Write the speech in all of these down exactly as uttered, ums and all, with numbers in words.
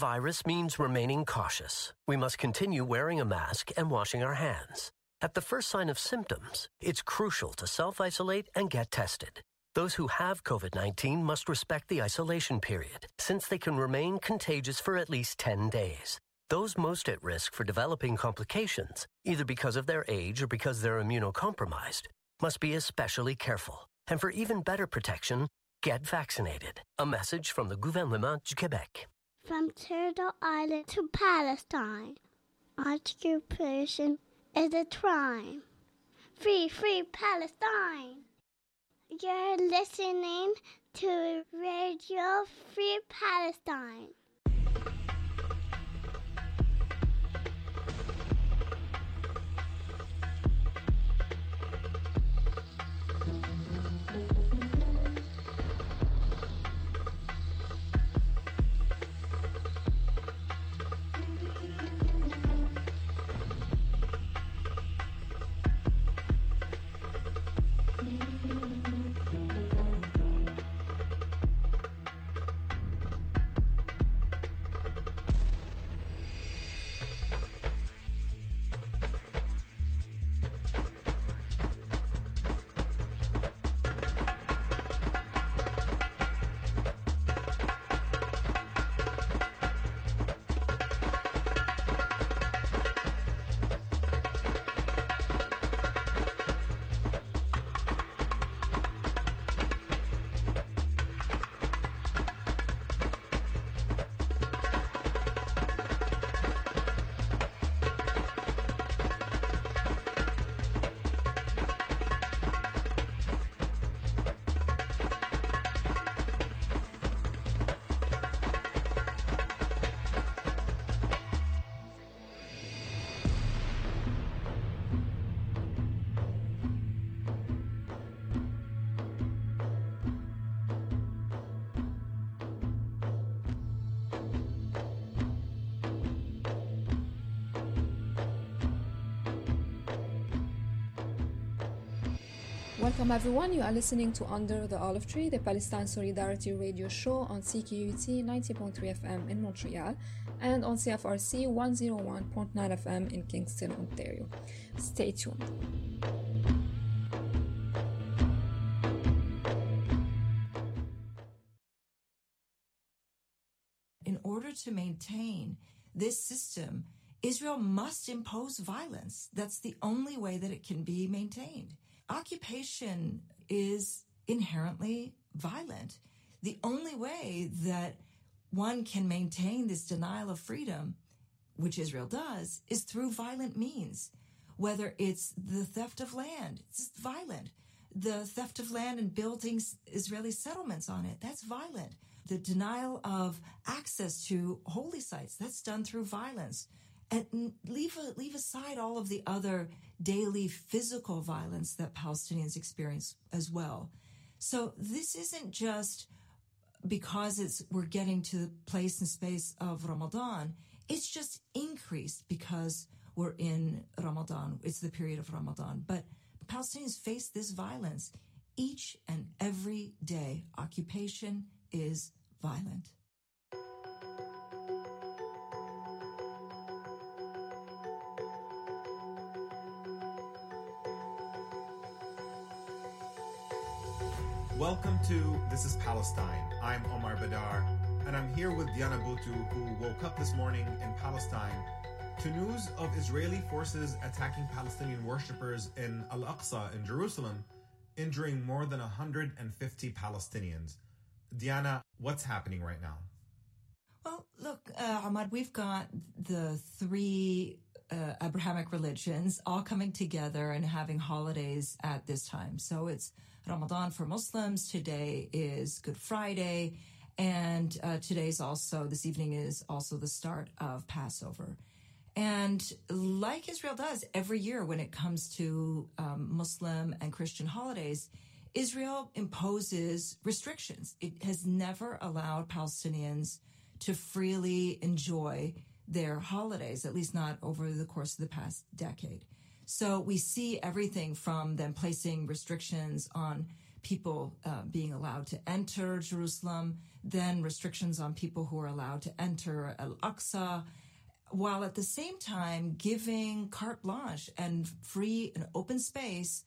virus means remaining cautious. We must continue wearing a mask and washing our hands. At the first sign of symptoms, it's crucial to self-isolate and get tested. Those who have COVID nineteen must respect the isolation period, since they can remain contagious for at least ten days. Those most at risk for developing complications, either because of their age or because they're immunocompromised, must be especially careful. And for even better protection, get vaccinated. A message from the Gouvernement du Québec. From Turtle Island to Palestine, occupation is a crime. Free, free Palestine! You're listening to Radio Free Palestine. Welcome everyone, you are listening to Under the Olive Tree, the Palestine Solidarity radio show on C Q U T ninety point three F M in Montreal and on C F R C one oh one point nine F M in Kingston, Ontario. Stay tuned. In order to maintain this system, Israel must impose violence. That's the only way that it can be maintained. Occupation is inherently violent. The only way that one can maintain this denial of freedom, which Israel does, is through violent means. Whether it's the theft of land, it's violent. The theft of land and building Israeli settlements on it, that's violent. The denial of access to holy sites, that's done through violence. And leave, leave aside all of the other daily physical violence that Palestinians experience as well. So this isn't just because it's we're getting to the place and space of Ramadan. It's just increased because we're in Ramadan. It's the period of Ramadan. But Palestinians face this violence each and every day. Occupation is violent. Welcome to This is Palestine. I'm Omar Badar, and I'm here with Diana Boutou, who woke up this morning in Palestine to news of Israeli forces attacking Palestinian worshippers in Al-Aqsa in Jerusalem, injuring more than one hundred fifty Palestinians. Diana, what's happening right now? Well, look, uh, Ahmad, we've got the three uh, Abrahamic religions all coming together and having holidays at this time. So it's Ramadan for Muslims. Today is Good Friday. And uh, today's also, this evening is also the start of Passover. And like Israel does every year when it comes to um, Muslim and Christian holidays, Israel imposes restrictions. It has never allowed Palestinians to freely enjoy their holidays, at least not over the course of the past decade. So we see everything from them placing restrictions on people uh, being allowed to enter Jerusalem, then restrictions on people who are allowed to enter Al-Aqsa, while at the same time giving carte blanche and free and open space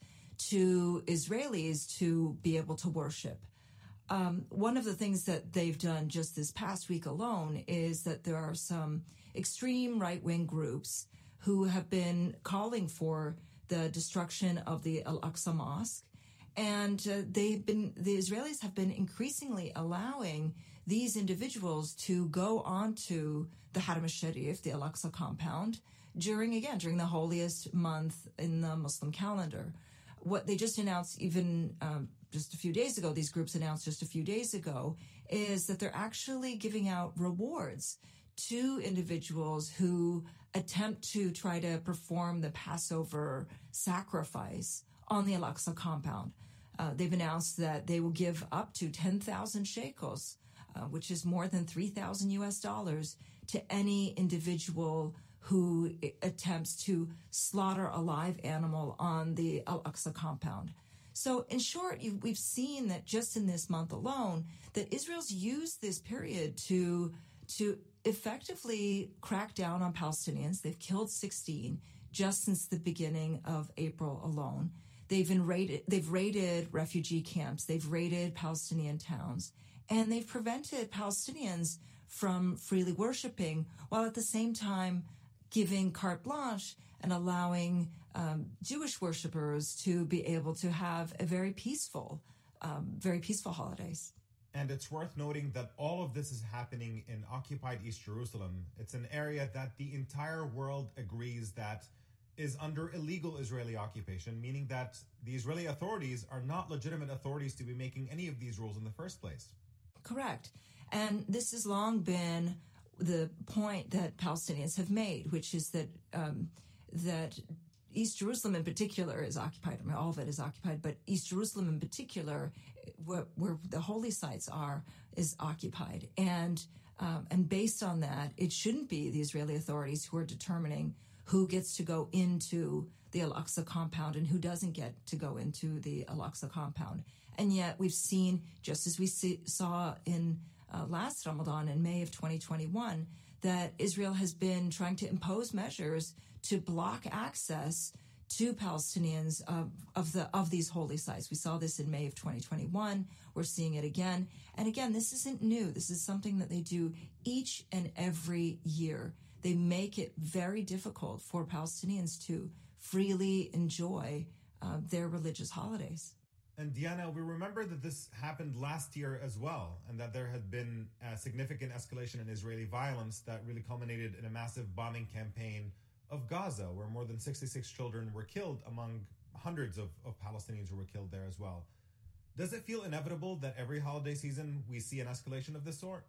to Israelis to be able to worship. Um, one of the things that they've done just this past week alone is that there are some extreme right-wing groups who have been calling for the destruction of the Al-Aqsa Mosque. And uh, they've been, the Israelis have been increasingly allowing these individuals to go onto the Haram al-Sharif, the Al-Aqsa compound, during, again, during the holiest month in the Muslim calendar. What they just announced even um, just a few days ago, these groups announced just a few days ago, is that they're actually giving out rewards to individuals who attempt to try to perform the Passover sacrifice on the Al-Aqsa compound. Uh, they've announced that they will give up to ten thousand shekels, uh, which is more than three thousand U S dollars, to any individual who attempts to slaughter a live animal on the Al-Aqsa compound. So in short, you, we've seen that just in this month alone, that Israel's used this period to, to effectively crack down on Palestinians. They've killed sixteen just since the beginning of April alone. They've raided, they've raided refugee camps. They've raided Palestinian towns, and they've prevented Palestinians from freely worshiping, while at the same time giving carte blanche and allowing um, Jewish worshipers to be able to have a very peaceful, um, very peaceful holidays. And it's worth noting that all of this is happening in occupied East Jerusalem. It's an area that the entire world agrees that is under illegal Israeli occupation, meaning that the Israeli authorities are not legitimate authorities to be making any of these rules in the first place. Correct. And this has long been the point that Palestinians have made, which is that um, that East Jerusalem in particular is occupied. I mean, all of it is occupied, but East Jerusalem in particular, where, where the holy sites are, is occupied. And um, and based on that, it shouldn't be the Israeli authorities who are determining who gets to go into the Al-Aqsa compound and who doesn't get to go into the Al-Aqsa compound. And yet we've seen, just as we see, saw in uh, last Ramadan in May of twenty twenty-one, that Israel has been trying to impose measures to block access to Palestinians of, of the of these holy sites. We saw this in May of twenty twenty-one. We're seeing it again. And again, this isn't new. This is something that they do each and every year. They make it very difficult for Palestinians to freely enjoy uh, their religious holidays. And Diana, we remember that this happened last year as well, and that there had been a significant escalation in Israeli violence that really culminated in a massive bombing campaign of Gaza, where more than sixty-six children were killed, among hundreds of, of Palestinians who were killed there as well. Does it feel inevitable that every holiday season we see an escalation of this sort?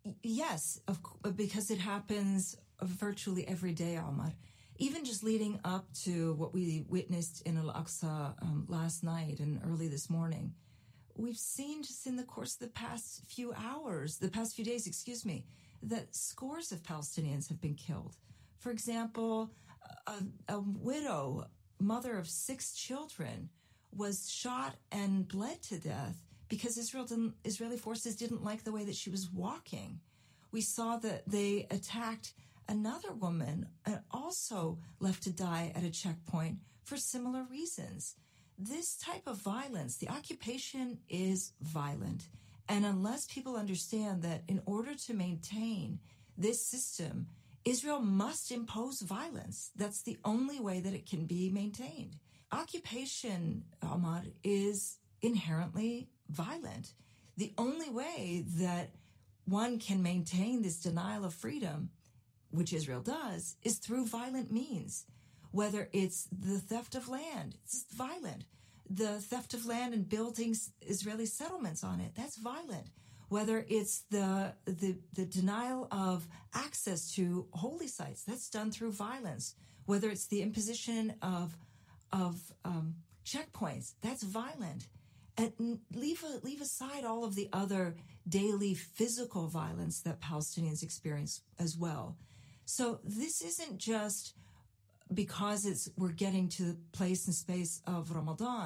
Yes, of, because it happens virtually every day, Omar. Even just leading up to what we witnessed in Al-Aqsa um, last night and early this morning, we've seen just in the course of the past few hours, the past few days, excuse me, that scores of Palestinians have been killed. For example, a, a widow, mother of six children, was shot and bled to death because Israel didn't, Israeli forces didn't like the way that she was walking. We saw that they attacked another woman and also left to die at a checkpoint for similar reasons. This type of violence, the occupation is violent. And unless people understand that in order to maintain this system, Israel must impose violence. That's the only way that it can be maintained. Occupation, Ahmad, is inherently violent. The only way that one can maintain this denial of freedom, which Israel does, is through violent means. Whether it's the theft of land, it's violent. The theft of land and building Israeli settlements on it, that's violent. Whether it's the, the, the denial of access to holy sites, that's done through violence. Whether it's the imposition of, of um, checkpoints, that's violent. And leave, leave aside all of the other daily physical violence that Palestinians experience as well. So this isn't just because it's we're getting to the place and space of Ramadan.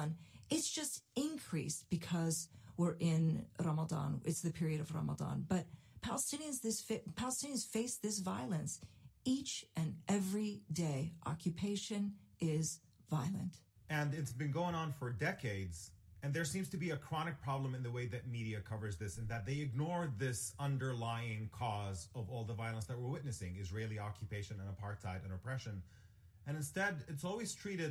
It's just increased because we're in Ramadan. It's the period of Ramadan. But Palestinians, this Palestinians face this violence each and every day. Occupation is violent. And it's been going on for decades. And there seems to be a chronic problem in the way that media covers this, and that they ignore this underlying cause of all the violence that we're witnessing, Israeli occupation and apartheid and oppression. And instead, it's always treated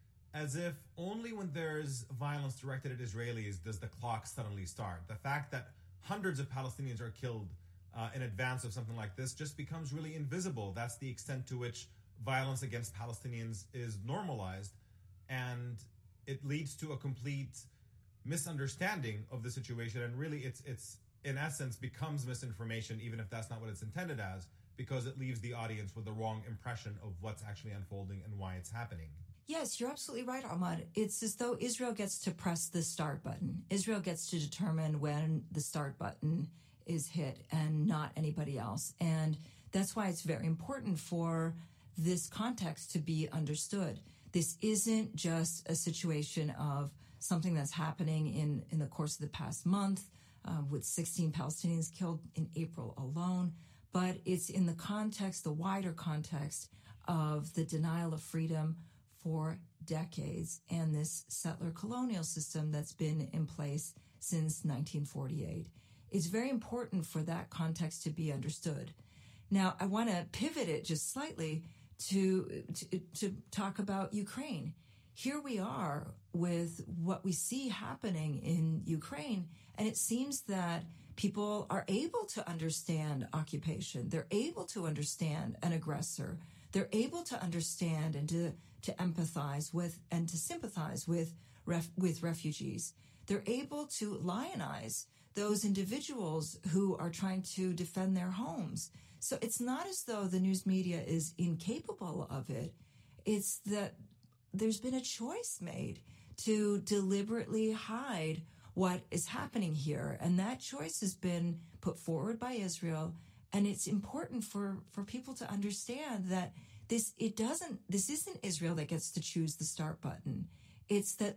as if only when there's violence directed at Israelis does the clock suddenly start. The fact that hundreds of Palestinians are killed uh, in advance of something like this just becomes really invisible. That's the extent to which violence against Palestinians is normalized. And it leads to a complete misunderstanding of the situation. And really, it's, it's in essence, becomes misinformation, even if that's not what it's intended as, because it leaves the audience with the wrong impression of what's actually unfolding and why it's happening. Yes, you're absolutely right, Ahmad. It's as though Israel gets to press the start button. Israel gets to determine when the start button is hit and not anybody else. And that's why it's very important for this context to be understood. This isn't just a situation of something that's happening in, in the course of the past month, uh, with sixteen Palestinians killed in April alone, but it's in the context, the wider context of the denial of freedom for decades and this settler colonial system that's been in place since nineteen forty-eight. It's very important for that context to be understood. Now, I want to pivot it just slightly to, to, to talk about Ukraine. Here we are with what we see happening in Ukraine, and it seems that people are able to understand occupation. They're able to understand an aggressor. They're able to understand and to, to empathize with and to sympathize with ref, with refugees. They're able to lionize those individuals who are trying to defend their homes. So it's not as though the news media is incapable of it. It's that there's been a choice made to deliberately hide what is happening here. And that choice has been put forward by Israel. And it's important for, for people to understand that this, it doesn't, this isn't Israel that gets to choose the start button. It's that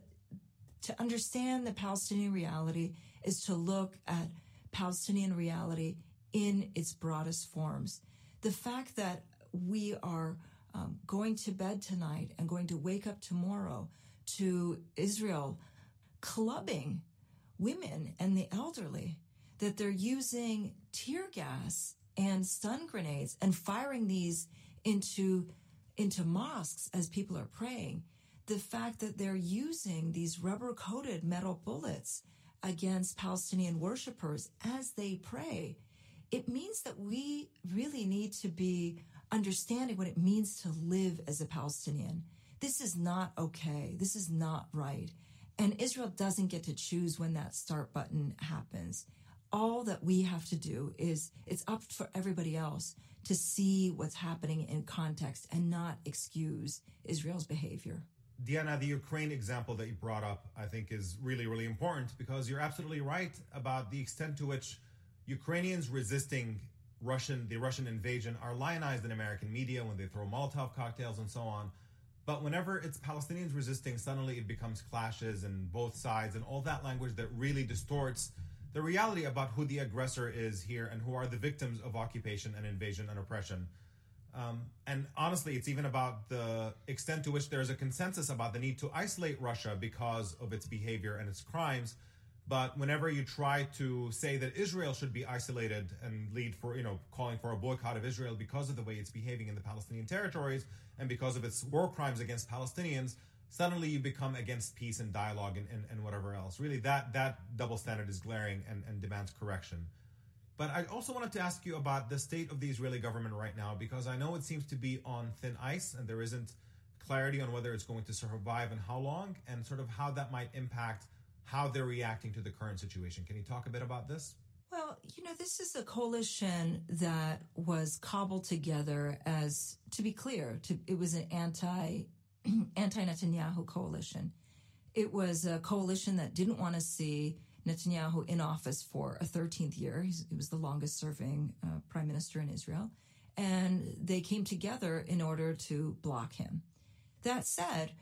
to understand the Palestinian reality is to look at Palestinian reality in its broadest forms. The fact that we are um, going to bed tonight and going to wake up tomorrow to Israel clubbing women and the elderly, that they're using tear gas and stun grenades and firing these into, into mosques as people are praying. The fact that they're using these rubber-coated metal bullets against Palestinian worshipers as they pray, it means that we really need to be understanding what it means to live as a Palestinian. This is not okay. This is not right. And Israel doesn't get to choose when that start button happens. All that we have to do is, it's up for everybody else to see what's happening in context and not excuse Israel's behavior. Diana, the Ukraine example that you brought up, I think, is really, really important, because you're absolutely right about the extent to which Ukrainians resisting Russian, the Russian invasion are lionized in American media when they throw Molotov cocktails and so on. But whenever it's Palestinians resisting, suddenly it becomes clashes and both sides and all that language that really distorts the reality about who the aggressor is here and who are the victims of occupation and invasion and oppression. Um, and honestly, it's even about the extent to which there is a consensus about the need to isolate Russia because of its behavior and its crimes. But whenever you try to say that Israel should be isolated and lead for, you know, calling for a boycott of Israel because of the way it's behaving in the Palestinian territories and because of its war crimes against Palestinians, suddenly you become against peace and dialogue and, and, and whatever else. Really, that that double standard is glaring and, and demands correction. But I also wanted to ask you about the state of the Israeli government right now, because I know it seems to be on thin ice and there isn't clarity on whether it's going to survive and how long, and sort of how that might impact how they're reacting to the current situation. Can you talk a bit about this? Well, you know, this is a coalition that was cobbled together as, to be clear, to, it was an anti, anti-Netanyahu coalition. It was a coalition that didn't want to see Netanyahu in office for a thirteenth year. He's, he was the longest serving uh, prime minister in Israel. And they came together in order to block him. That said,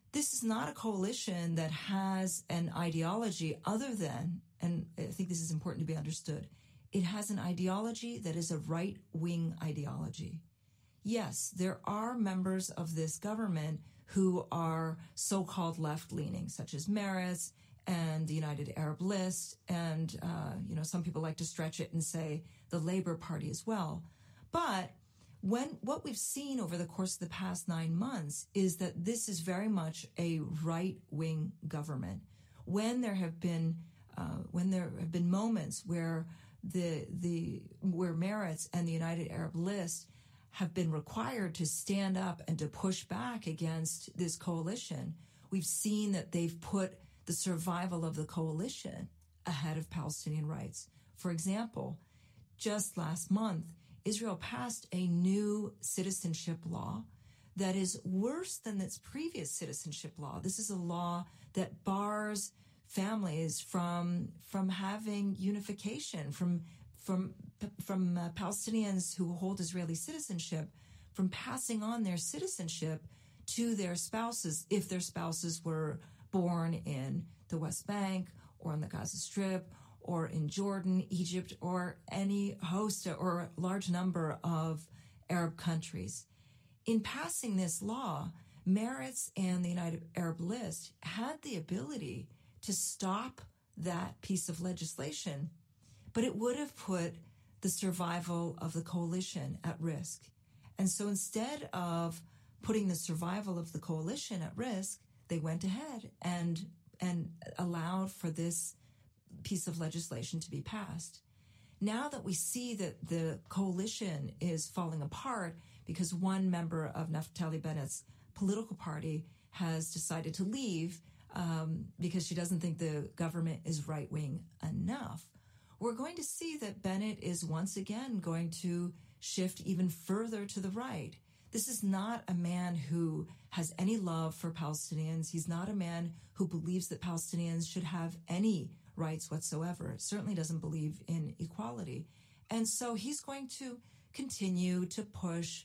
this is not a coalition that has an ideology other than, and I think this is important to be understood, it has an ideology that is a right-wing ideology. Yes, there are members of this government who are so-called left-leaning, such as Meretz and the United Arab List, and, uh, you know, some people like to stretch it and say the Labour Party as well. But when what we've seen over the course of the past nine months is that this is very much a right-wing government. When there have been uh, when there have been moments where the the where Meretz and the United Arab List have been required to stand up and to push back against this coalition, we've seen that they've put the survival of the coalition ahead of Palestinian rights. For example, just last month, Israel passed a new citizenship law that is worse than its previous citizenship law. This is a law that bars families from from having unification, from from from uh, Palestinians who hold Israeli citizenship, from passing on their citizenship to their spouses if their spouses were born in the West Bank or on the Gaza Strip or in Jordan, Egypt, or any host or large number of Arab countries. In passing this law, Meretz and the United Arab List had the ability to stop that piece of legislation, but it would have put the survival of the coalition at risk. And so instead of putting the survival of the coalition at risk, they went ahead and and allowed for this piece of legislation to be passed. Now that we see that the coalition is falling apart because one member of Naftali Bennett's political party has decided to leave um, because she doesn't think the government is right-wing enough, we're going to see that Bennett is once again going to shift even further to the right. This is not a man who has any love for Palestinians. He's not a man who believes that Palestinians should have any rights whatsoever. Certainly doesn't believe in equality. And so he's going to continue to push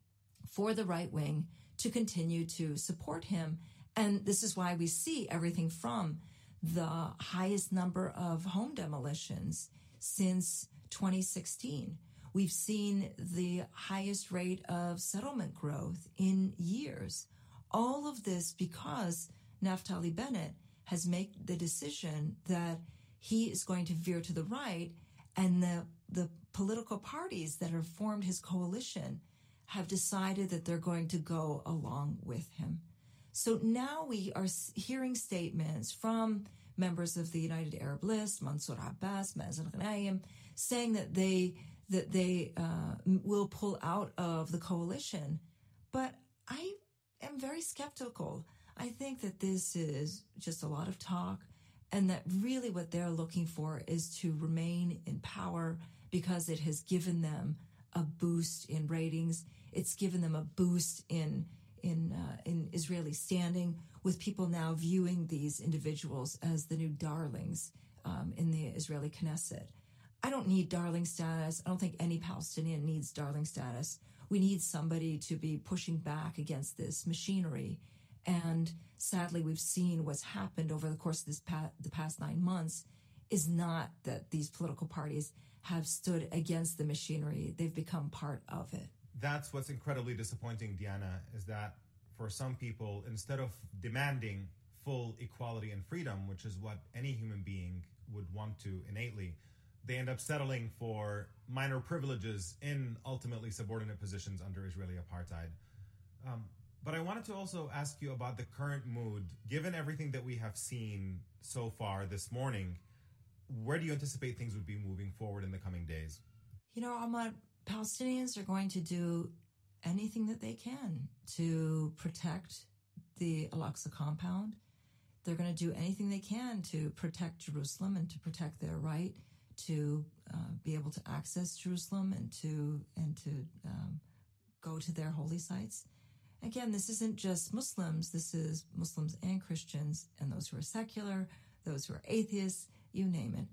for the right wing to continue to support him. And this is why we see everything from the highest number of home demolitions since twenty sixteen. We've seen the highest rate of settlement growth in years. All of this because Naftali Bennett has made the decision that he is going to veer to the right, and the, the political parties that have formed his coalition have decided that they're going to go along with him. So now we are hearing statements from members of the United Arab List, Mansour Abbas, Mazen Ghanem, saying that they that they uh, will pull out of the coalition. But I am very skeptical. I think that this is just a lot of talk, and that really what they're looking for is to remain in power because it has given them a boost in ratings. It's given them a boost in in uh, in Israeli standing, with people now viewing these individuals as the new darlings um, in the Israeli Knesset. I don't need darling status. I don't think any Palestinian needs darling status. We need somebody to be pushing back against this machinery. And sadly, we've seen what's happened over the course of this pa- the past nine months is not that these political parties have stood against the machinery. They've become part of it. That's what's incredibly disappointing, Diana, is that for some people, instead of demanding full equality and freedom, which is what any human being would want to innately, they end up settling for minor privileges in ultimately subordinate positions under Israeli apartheid. Um, but I wanted to also ask you about the current mood. Given everything that we have seen so far this morning, where do you anticipate things would be moving forward in the coming days? You know, Ahmad, Palestinians are going to do anything that they can to protect the Al-Aqsa compound. They're going to do anything they can to protect Jerusalem and to protect their right to uh, be able to access Jerusalem and to and to um, go to their holy sites. Again, this isn't just Muslims. This is Muslims and Christians and those who are secular, those who are atheists, you name it.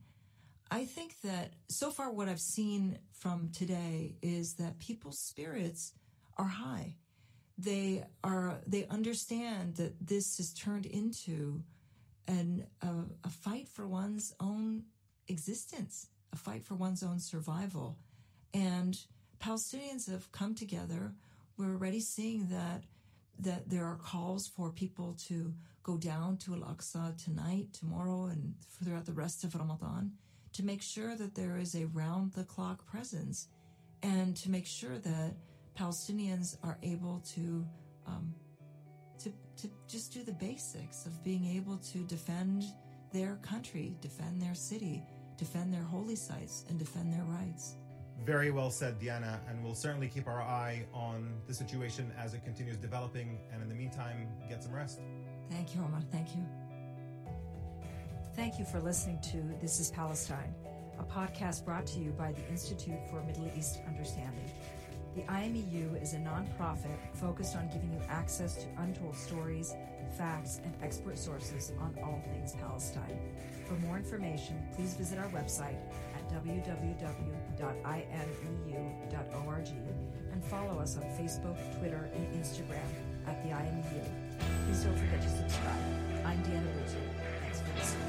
I think that so far what I've seen from today is that people's spirits are high. they are, they understand that this has turned into an, a, a fight for one's own existence, a fight for one's own survival. And Palestinians have come together. We're already seeing that that there are calls for people to go down to Al-Aqsa tonight, tomorrow, and throughout the rest of Ramadan to make sure that there is a round-the-clock presence and to make sure that Palestinians are able to, um, to, to just do the basics of being able to defend their country, defend their city, defend their holy sites, and defend their rights. Very well said, Diana, and we'll certainly keep our eye on the situation as it continues developing, and in the meantime, get some rest. Thank you, Omar. Thank you. Thank you for listening to This is Palestine, a podcast brought to you by the Institute for Middle East Understanding. The I M E U is a nonprofit focused on giving you access to untold stories, facts, and expert sources on all things Palestine. For more information, please visit our website at w w w dot i m e u dot org and follow us on Facebook, Twitter, and Instagram at the I M E U. Please don't forget to subscribe. I'm Diana Butu. Thanks for listening.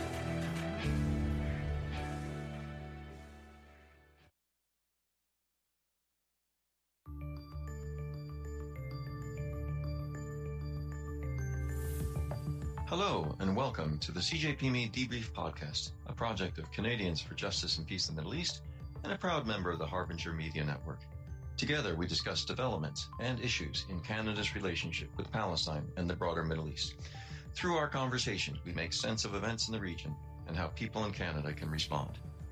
Hello, and welcome to the C J P M E Debrief Podcast, a project of Canadians for Justice and Peace in the Middle East, and a proud member of the Harbinger Media Network. Together, we discuss developments and issues in Canada's relationship with Palestine and the broader Middle East. Through our conversations, we make sense of events in the region and how people in Canada can respond.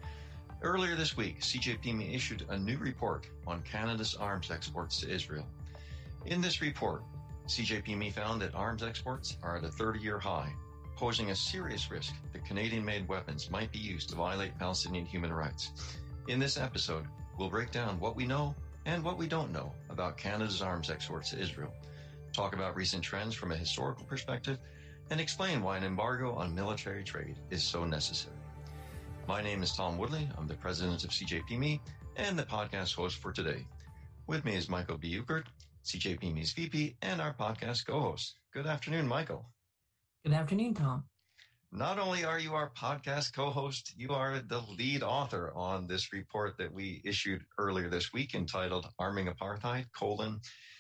Earlier this week, C J P M E issued a new report on Canada's arms exports to Israel. In this report, C J P M E found that arms exports are at a thirty-year high, posing a serious risk that Canadian-made weapons might be used to violate Palestinian human rights. In this episode, we'll break down what we know and what we don't know about Canada's arms exports to Israel, talk about recent trends from a historical perspective, and explain why an embargo on military trade is so necessary. My name is Tom Woodley. I'm the president of C J P M E and the podcast host for today. With me is Michael B. Ukert, C J P M E's V P and our podcast co-host. Good afternoon, Michael. Good afternoon, Tom. Not only are you our podcast co-host, you are the lead author on this report that we issued earlier this week entitled Arming Apartheid, colon,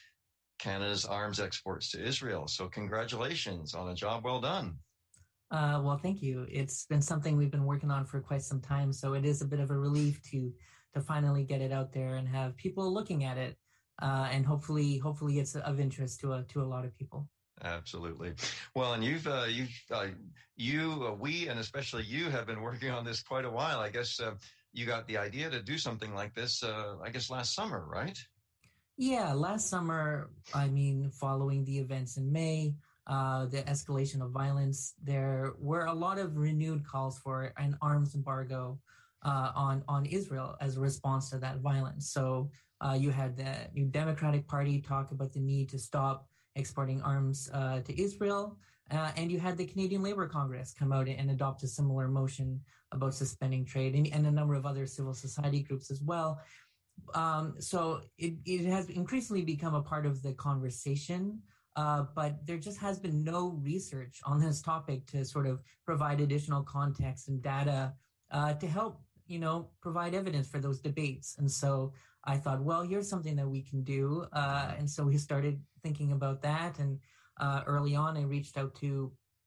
Canada's Arms Exports to Israel. So congratulations on a job well done. Uh, well, thank you. It's been something we've been working on for quite some time, so it is a bit of a relief to to finally get it out there and have people looking at it. Uh, and hopefully, hopefully, it's of interest to a to a lot of people. Absolutely. Well, and you've uh, you've uh, you uh, we and especially you have been working on this quite a while. I guess uh, you got the idea to do something like this. Uh, I guess last summer, right? Yeah, last summer. I mean, following the events in May, uh, the escalation of violence, there were a lot of renewed calls for an arms embargo uh, on on Israel as a response to that violence. So. Uh, you had the New Democratic Party talk about the need to stop exporting arms uh, to Israel, uh, and you had the Canadian Labour Congress come out and adopt a similar motion about suspending trade, and, and a number of other civil society groups as well. Um, so it, it has increasingly become a part of the conversation, uh, but there just has been no research on this topic to sort of provide additional context and data uh, to help, you know, provide evidence for those debates. And so I thought, well, here's something that we can do. Uh, and so we started thinking about that. And uh, early on, I reached out to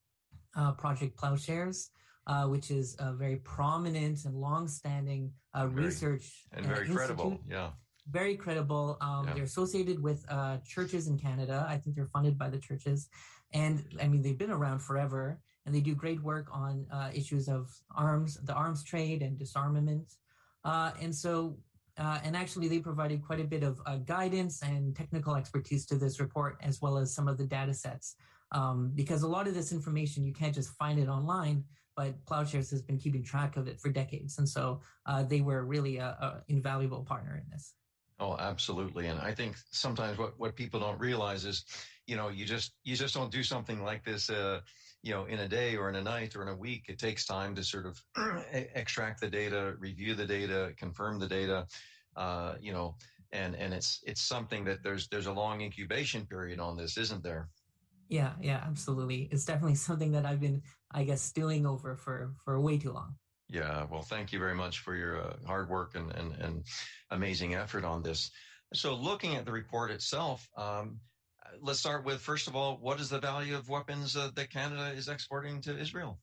uh, Project Plowshares, uh, which is a very prominent and longstanding uh, very, research and very uh, credible. Yeah. Very credible. Um, yeah. They're associated with uh, churches in Canada. I think they're funded by the churches. And I mean, they've been around forever, and they do great work on uh, issues of arms, the arms trade and disarmament. Uh, and so Uh, and actually, they provided quite a bit of uh, guidance and technical expertise to this report, as well as some of the data sets. Um, because a lot of this information, you can't just find it online, but Plowshares has been keeping track of it for decades. And so uh, they were really a, a invaluable partner in this. Oh, absolutely. And I think sometimes what, what people don't realize is, you know, you just you just don't do something like this, uh, you know, in a day or in a night or in a week. It takes time to sort of extract the data, review the data, confirm the data, uh, you know, And, and it's, it's something that there's, there's a long incubation period on this, isn't there? Yeah, yeah, absolutely. It's definitely something that I've been, I guess, stewing over for, for way too long. Yeah, well, thank you very much for your uh, hard work and, and, and amazing effort on this. So looking at the report itself, um, let's start with, first of all, what is the value of weapons uh, that Canada is exporting to Israel?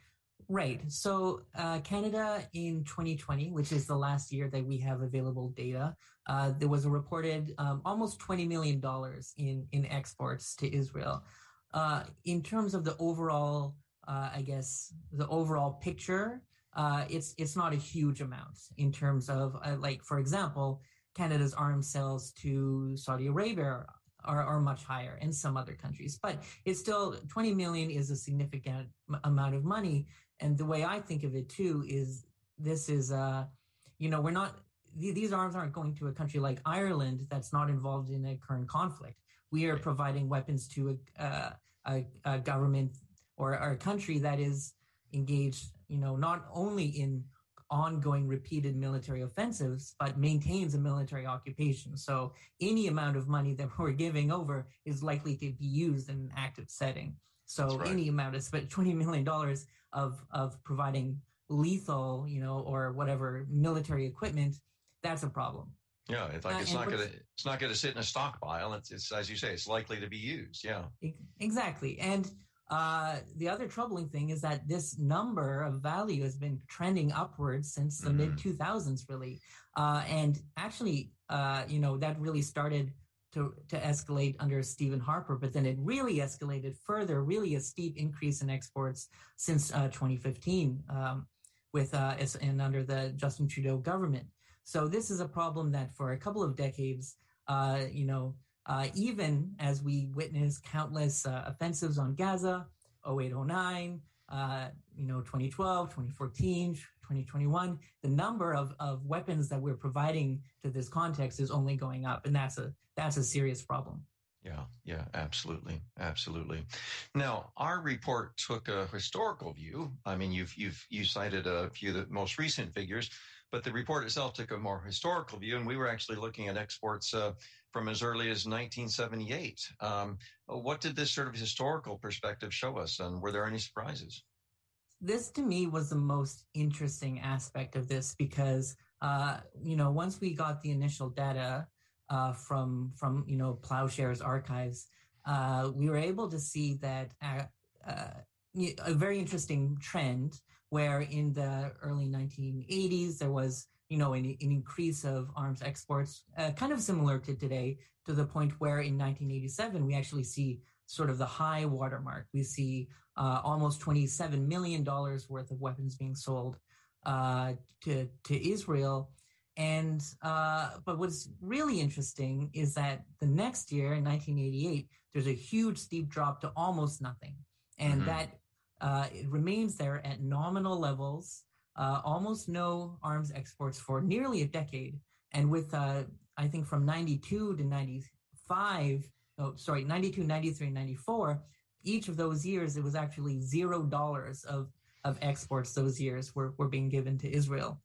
Right. So uh, Canada in twenty twenty, which is the last year that we have available data, uh, there was a reported um, almost twenty million dollars in, in exports to Israel. Uh, in terms of the overall, uh, I guess, the overall picture, uh, it's it's not a huge amount in terms of, uh, like, for example, Canada's arms sales to Saudi Arabia are, are much higher, and some other countries. But it's still, twenty million is a significant m- amount of money. And the way I think of it too is this is, uh, you know, we're not, th- these arms aren't going to a country like Ireland that's not involved in a current conflict. We are providing weapons to a, uh, a, a government or, or a country that is engaged, you know, not only in ongoing repeated military offensives, but maintains a military occupation. So any amount of money that we're giving over is likely to be used in an active setting. So right. Any amount of twenty million dollars of, of providing lethal, you know, or whatever military equipment, that's a problem. Yeah, it's like uh, it's not gonna it's not gonna sit in a stockpile. It's, it's as you say, it's likely to be used. Yeah, exactly. And uh, the other troubling thing is that this number of value has been trending upwards since the mm-hmm. mid two thousands, really. Uh, and actually, uh, you know, that really started to, to escalate under Stephen Harper, but then it really escalated further, really a steep increase in exports since uh, twenty fifteen um, with uh, and under the Justin Trudeau government. So this is a problem that for a couple of decades, uh, you know, uh, even as we witness countless uh, offensives on Gaza, oh eight oh nine, uh, you know, twenty twelve, twenty fourteen, twenty twenty-one, the number of, of weapons that we're providing to this context is only going up. And that's a, that's a serious problem. Yeah, yeah, absolutely. Absolutely. Now, our report took a historical view. I mean, you've, you've, you cited a few of the most recent figures, but the report itself took a more historical view. And we were actually looking at exports uh, from as early as nineteen seventy-eight. Um, what did this sort of historical perspective show us? And were there any surprises? This to me was the most interesting aspect of this because, uh, you know, once we got the initial data uh, from, from, you know, Plowshare's archives, uh, we were able to see that uh, uh, a very interesting trend where in the early nineteen eighties, there was, you know, an, an increase of arms exports, uh, kind of similar to today, to the point where in nineteen eighty-seven, we actually see sort of the high watermark. We see uh, almost twenty-seven million dollars worth of weapons being sold uh, to to Israel. And uh, but what's really interesting is that the next year, in nineteen eighty-eight, there's a huge steep drop to almost nothing. And mm-hmm. that uh, it remains there at nominal levels, uh, almost no arms exports for nearly a decade. And with, uh, I think from ninety-two to ninety-five, oh, sorry, ninety-two, ninety-three, ninety-four, each of those years, it was actually zero dollars of, of exports those years were, were being given to Israel.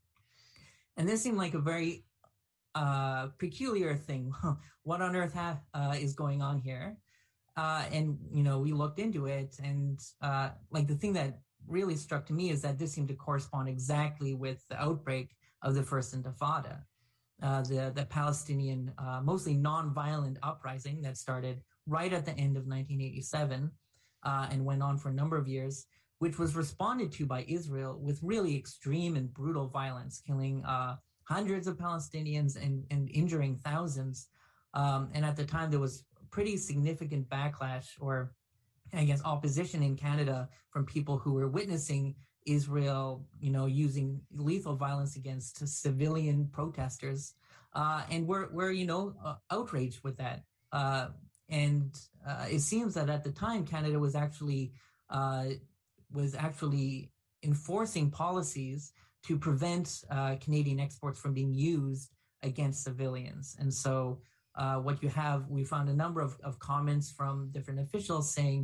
And this seemed like a very uh, peculiar thing. What on earth ha- uh, is going on here? Uh, and, you know, we looked into it. And uh, like the thing that really struck to me is that this seemed to correspond exactly with the outbreak of the First Intifada, uh, the, the Palestinian, uh, mostly nonviolent uprising that started right at the end of nineteen eighty-seven uh, and went on for a number of years, which was responded to by Israel with really extreme and brutal violence, killing uh, hundreds of Palestinians and, and injuring thousands. Um, and at the time, there was pretty significant backlash or, I guess, opposition in Canada from people who were witnessing Israel, you know, using lethal violence against civilian protesters. Uh, and we're, we're, you know, uh, outraged with that. Uh, and uh, it seems that at the time, Canada was actually, uh, was actually enforcing policies to prevent uh, Canadian exports from being used against civilians. And so uh, what you have, we found a number of, of comments from different officials saying,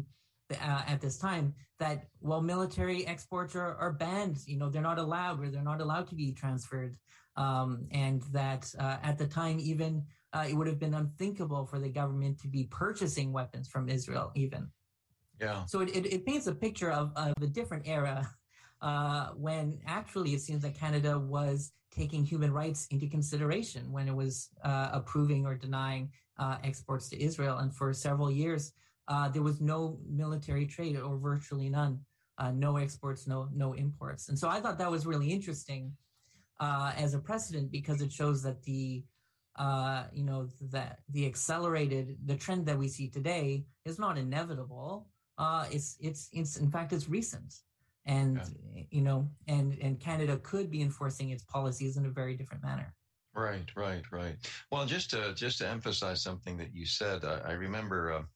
uh, at this time that, well, military exports are, are banned. You know, they're not allowed, or they're not allowed to be transferred. Um, and that uh, at the time, even uh, it would have been unthinkable for the government to be purchasing weapons from Israel, even. Yeah. So it, it, it paints a picture of, of a different era uh, when actually it seems that Canada was taking human rights into consideration when it was uh, approving or denying uh, exports to Israel. And for several years, uh, there was no military trade, or virtually none, uh, no exports, no no imports. And so I thought that was really interesting uh, as a precedent, because it shows that the uh, you know that the accelerated the trend that we see today is not inevitable. Uh, it's it's it's in fact it's recent. And, yeah. you know, and, and Canada could be enforcing its policies in a very different manner. Right, right, right. Well, just to, just to emphasize something that you said, I, I remember, uh,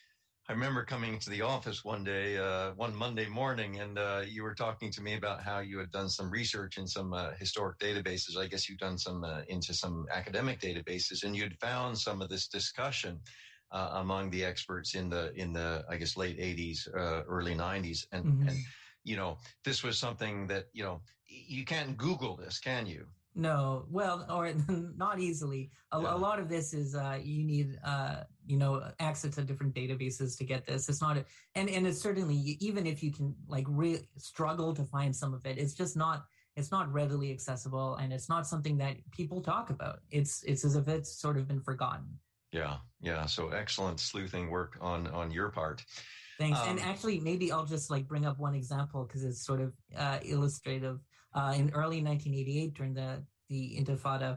I remember coming to the office one day, uh, one Monday morning, and uh, you were talking to me about how you had done some research in some uh, historic databases. I guess you've done some uh, into some academic databases, and you'd found some of this discussion uh, among the experts in the, in the, I guess, late eighties, uh, early nineties. And, mm-hmm. and, you know, this was something that, you know, you can't Google this, can you? No, well, or not easily. A, yeah. a lot of this is uh, you need, uh, you know, access to different databases to get this. It's not, a, and and it's certainly, even if you can like really struggle to find some of it, it's just not, it's not readily accessible, and it's not something that people talk about. It's it's as if it's sort of been forgotten. Yeah, yeah. So excellent sleuthing work on on your part. Thanks. Um, and actually, maybe I'll just like bring up one example because it's sort of uh, illustrative. Uh, in early nineteen eighty-eight, during the, the Intifada,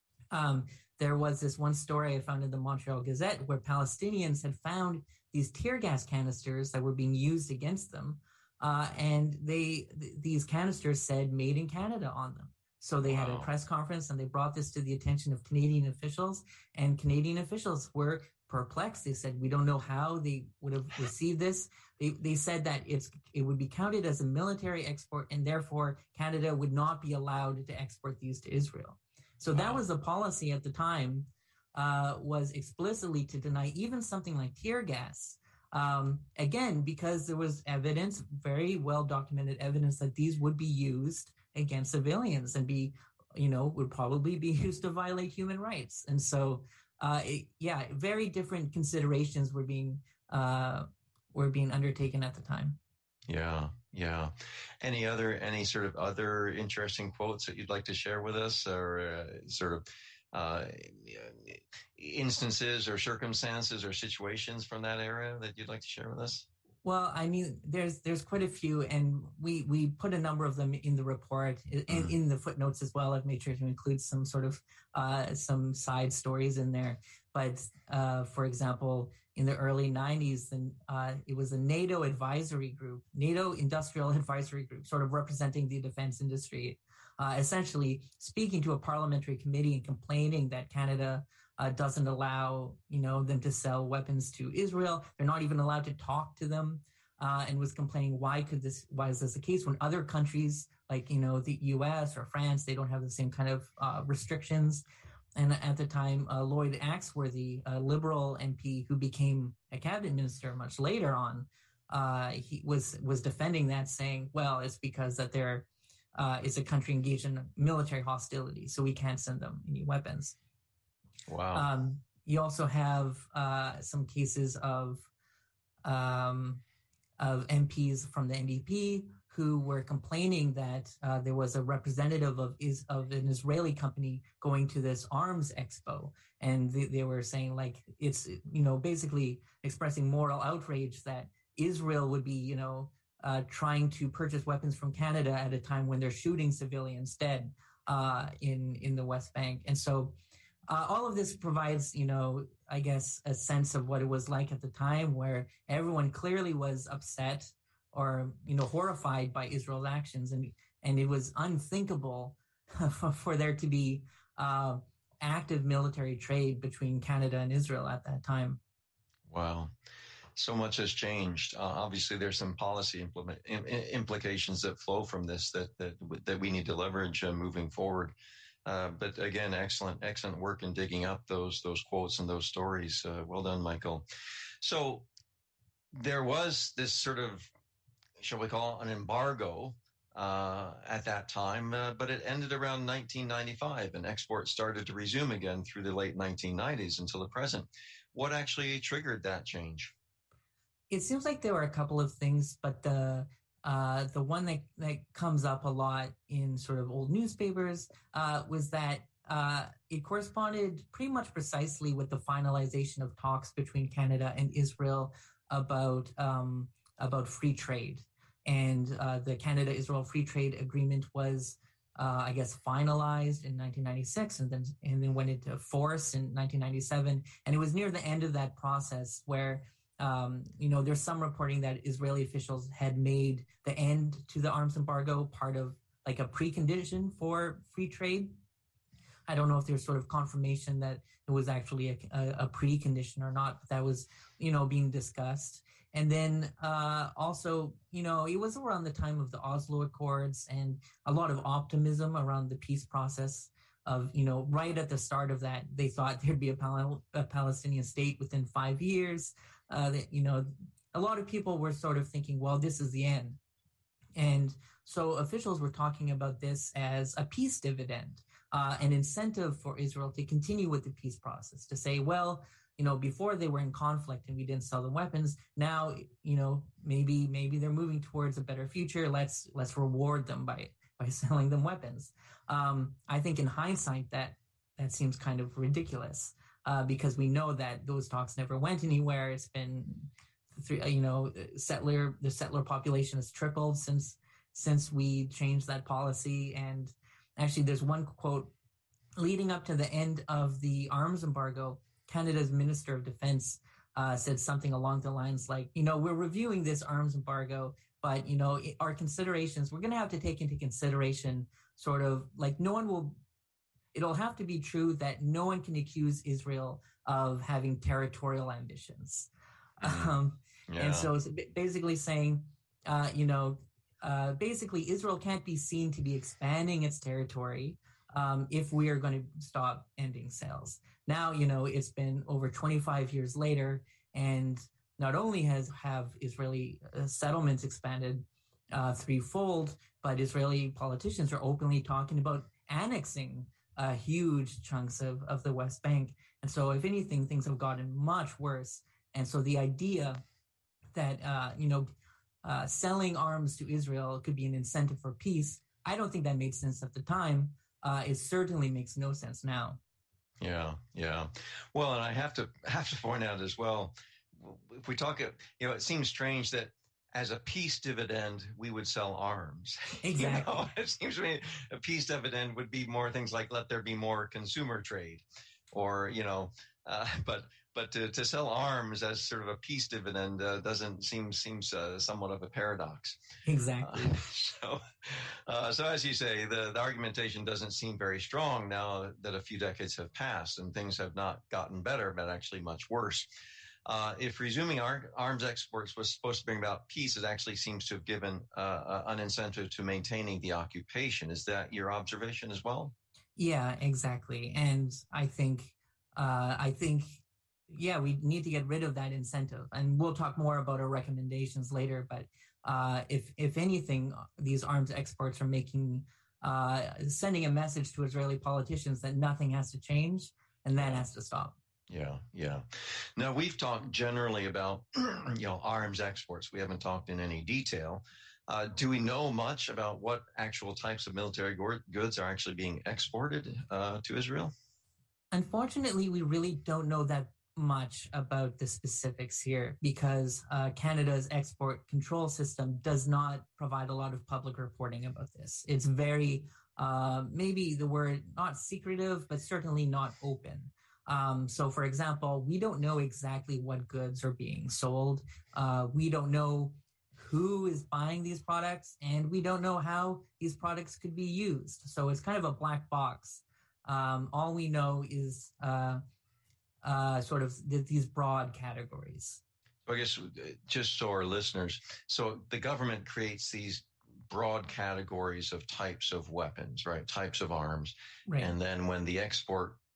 um, there was this one story I found in the Montreal Gazette where Palestinians had found these tear gas canisters that were being used against them. Uh, and they th- these canisters said "Made in Canada" on them. So they wow. had a press conference and they brought this to the attention of Canadian officials, and Canadian officials were perplexed. They said, we don't know how they would have received this. They they said that it's it would be counted as a military export, and therefore Canada would not be allowed to export these to Israel. So wow. that was the policy at the time, uh, was explicitly to deny even something like tear gas. Um, again, because there was evidence, very well documented evidence, that these would be used against civilians and be, you know, would probably be used to violate human rights. And so Uh, it, yeah, very different considerations were being uh, were being undertaken at the time. Yeah, yeah. Any other, any sort of other interesting quotes that you'd like to share with us, or uh, sort of uh, instances or circumstances or situations from that era that you'd like to share with us? Well, I mean, there's there's quite a few, and we, we put a number of them in the report, and in, in the footnotes as well. I've made sure to include some sort of uh, some side stories in there. But uh, for example, in the early nineties, then uh, it was a NATO advisory group, NATO Industrial Advisory Group, sort of representing the defense industry, uh, essentially speaking to a parliamentary committee and complaining that Canada Uh, doesn't allow, you know, them to sell weapons to Israel. They're not even allowed to talk to them, uh, and was complaining, why could this, why is this the case when other countries like, you know, the U S or France, they don't have the same kind of uh, restrictions. And at the time, uh, Lloyd Axworthy, a Liberal M P who became a cabinet minister much later on, uh, he was, was defending that, saying, well, it's because that there uh, is a country engaged in military hostility, so we can't send them any weapons. Wow. Um, you also have uh, some cases of um, of M Ps from the N D P who were complaining that uh, there was a representative of is of an Israeli company going to this arms expo, and they, they were saying like it's you know basically expressing moral outrage that Israel would be you know uh, trying to purchase weapons from Canada at a time when they're shooting civilians dead uh, in in the West Bank, and so. Uh, all of this provides, you know, I guess, a sense of what it was like at the time, where everyone clearly was upset or, you know, horrified by Israel's actions. And, and it was unthinkable for, for there to be uh, active military trade between Canada and Israel at that time. Wow. So much has changed. Uh, obviously, there's some policy implement, im- implications that flow from this that, that, that we need to leverage uh, moving forward. Uh, but again, excellent, excellent work in digging up those those quotes and those stories. Uh, well done, Michael. So there was this sort of, shall we call it, an embargo uh, at that time, uh, but it ended around nineteen ninety-five, and exports started to resume again through the late nineteen nineties until the present. What actually triggered that change? It seems like there were a couple of things, but the uh, the one that, that comes up a lot in sort of old newspapers uh, was that uh, it corresponded pretty much precisely with the finalization of talks between Canada and Israel about um, about free trade. And uh, the Canada-Israel Free Trade Agreement was, uh, I guess, finalized in nineteen ninety-six, and then and then went into force in nineteen ninety-seven. And it was near the end of that process where, um, you know, there's some reporting that Israeli officials had made the end to the arms embargo part of like a precondition for free trade. I don't know if there's sort of confirmation that it was actually a, a, a precondition or not, but that was, you know, being discussed. And then uh, also, you know, it was around the time of the Oslo Accords and a lot of optimism around the peace process of, you know, right at the start of that, they thought there'd be a, Pal- a Palestinian state within five years. Uh, that, you know, a lot of people were sort of thinking, well, this is the end. And so officials were talking about this as a peace dividend, uh, an incentive for Israel to continue with the peace process, to say, well, you know, before they were in conflict and we didn't sell them weapons. Now, you know, maybe maybe they're moving towards a better future. Let's let's reward them by by selling them weapons. Um, I think in hindsight that that seems kind of ridiculous uh, because we know that those talks never went anywhere. It's been, you know, settler the settler population has tripled since since we changed that policy. And actually, there's one quote leading up to the end of the arms embargo. Canada's Minister of Defense uh, said something along the lines like, you know, we're reviewing this arms embargo, but, you know, it, our considerations, we're going to have to take into consideration sort of like no one will, it'll have to be true that no one can accuse Israel of having territorial ambitions. Um, yeah. And so it's basically saying, uh, you know, uh, basically Israel can't be seen to be expanding its territory um, if we are going to stop ending sales. Now, you know, it's been over twenty-five years later, and not only has have Israeli uh, settlements expanded uh, threefold, but Israeli politicians are openly talking about annexing uh, huge chunks of, of the West Bank. And so, if anything, things have gotten much worse. And so the idea that, uh, you know, uh, selling arms to Israel could be an incentive for peace, I don't think that made sense at the time. Uh, it certainly makes no sense now. Yeah, yeah. Well, and I have to have to point out as well, if we talk, you know, it seems strange that as a peace dividend, we would sell arms. Exactly. You know, it seems to me a peace dividend would be more things like let there be more consumer trade, or, you know, uh, but but to, to sell arms as sort of a peace dividend uh, doesn't seem seems uh, somewhat of a paradox. Exactly. Uh, so, uh, so as you say, the, the argumentation doesn't seem very strong now that a few decades have passed and things have not gotten better, but actually much worse. Uh, if resuming ar- arms exports was supposed to bring about peace, it actually seems to have given uh, an incentive to maintaining the occupation. Is that your observation as well? Yeah, exactly. And I think, uh, I think, yeah, we need to get rid of that incentive. And we'll talk more about our recommendations later. But uh, if if anything, these arms exports are making, uh, sending a message to Israeli politicians that nothing has to change and that has to stop. Yeah, yeah. Now, we've talked generally about, you know, arms exports. We haven't talked in any detail. Uh, do we know much about what actual types of military go- goods are actually being exported uh, to Israel? Unfortunately, we really don't know that much about the specifics here because uh, Canada's export control system does not provide a lot of public reporting about this. It's very, uh, maybe the word not secretive, but certainly not open. Um, so, for example, we don't know exactly what goods are being sold. Uh, we don't know who is buying these products, and we don't know how these products could be used. So it's kind of a black box. Um, all we know is uh, uh, sort of th- these broad categories. I guess just so our listeners, so the government creates these broad categories of types of weapons, right? Types of arms. Right. And then when the export